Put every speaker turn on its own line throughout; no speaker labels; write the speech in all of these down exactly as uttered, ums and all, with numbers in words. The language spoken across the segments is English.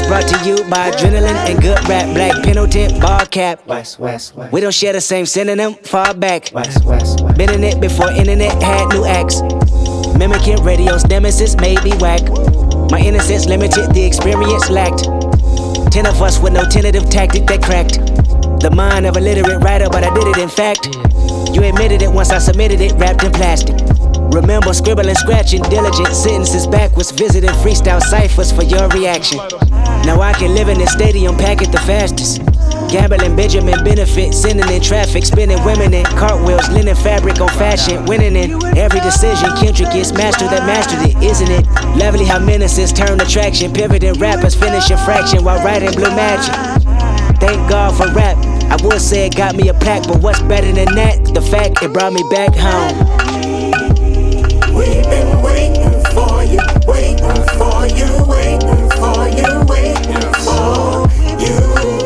brought to you by adrenaline and good rap. Black Pendleton, ball cap.
West, west, west.
We don't share the same synonym, far back.
West, west, west.
Been in it before internet had new acts. Mimicking radio's nemesis made me whack. My innocence limited, the experience lacked. Ten of us with no tentative tactic that cracked the mind of a literate writer, but I did it in fact. You admitted it once I submitted it, wrapped in plastic. Remember scribbling, scratching, diligent sentences backwards, visiting freestyle ciphers for your reaction. Now I can live in this stadium, pack it the fastest. Gambling Benjamin benefit, sending in traffic, spinning women in cartwheels, linen fabric on fashion, winning in every decision. Kendrick is master that mastered it, isn't it? Lovely how menaces turn attraction, pivoting rappers finish a fraction while writing blue magic. Thank God for rap. I would say it got me a plaque, but what's better than that? The fact it brought me back home.
We've been waiting for you, waiting for you, waiting for you, waiting for you.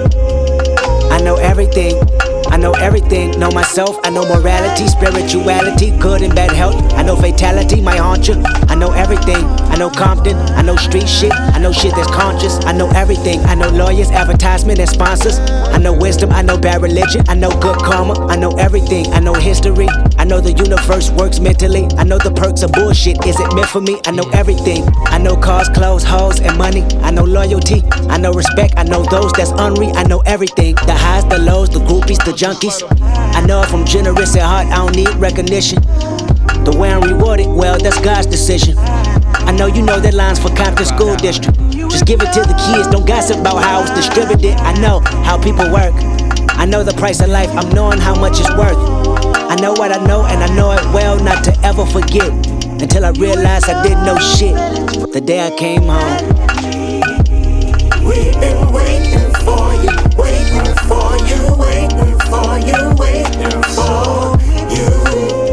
I know everything, I know everything. Know myself, I know morality, spirituality, good and bad health. I know fatality, my haunt you. I know everything, I know Compton, I know street shit, I know shit that's conscious. I know everything, I know lawyers, advertisement and sponsors. I know wisdom, I know bad religion, I know good karma. I know everything, I know history. I know the universe works mentally. I know the perks of bullshit, is it meant for me? I know everything. I know cars, clothes, hoes, and money. I know loyalty, I know respect. I know those that's unreal. I know everything, the highs, the lows, the groupies, the junkies. I know if I'm generous at heart, I don't need recognition. The way I'm rewarded, well, that's God's decision. I know you know that line's for Compton School District. Just give it to the kids, don't gossip about how it's distributed. I know how people work. I know the price of life, I'm knowing how much it's worth. I know what I know, and I know it well not to ever forget. Until I realized I didn't know shit the day I came home.
We've been waiting for you, waiting for you, waiting for you, waiting for you.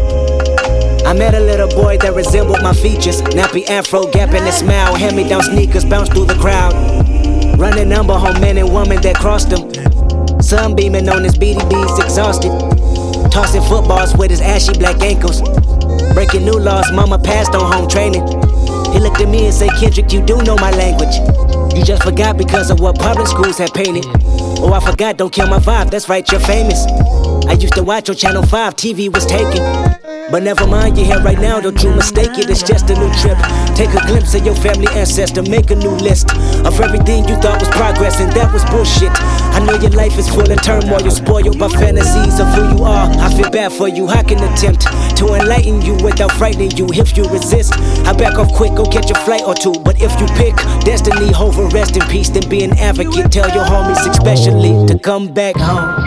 I met a little boy that resembled my features. Nappy afro, gap in his smile. Hand-me-down sneakers bounce through the crowd. Running number home men and women that crossed him. Sunbeaming on his B D Bs, exhausted. Tossing footballs with his ashy black ankles. Breaking new laws, mama passed on home training. He looked at me and said, Kendrick, you do know my language. You just forgot because of what public schools had painted. Oh, I forgot, don't kill my vibe, that's right, you're famous. I used to watch on Channel five, T V was taken. But never mind, you're here right now, don't you mistake it, it's just a new trip. Take a glimpse of your family ancestor, make a new list of everything you thought was progress, and that was bullshit. I know your life is full of turmoil, you're spoiled by fantasies of who you are. I feel bad for you, I can attempt to enlighten you without frightening you. If you resist, I back off quick, go catch a flight or two. But if you pick destiny over rest in peace, then be an advocate. Tell your homies especially to come back home.